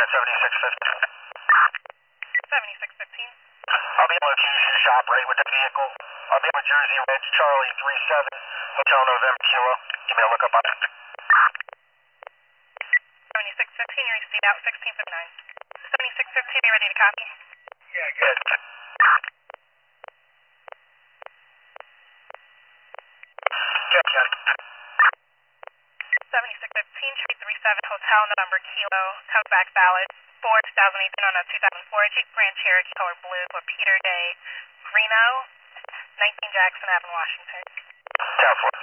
at 7615. 7615. I'll be able to use your shop right with the vehicle. I'll be able to Jersey Ridge, Charlie 37, Hotel November Kilo. Give me a look up on it. 7615, your receipt out 1659. 7615, you ready to copy? Yeah, good. Check, check. 7615, Tree 37, Hotel November Kilo, comes back valid for 2018 on a 2004 Jeep Grand Cherokee color blue for Peter Day Greeno, 19 Jackson Avenue, Washington. 10-4.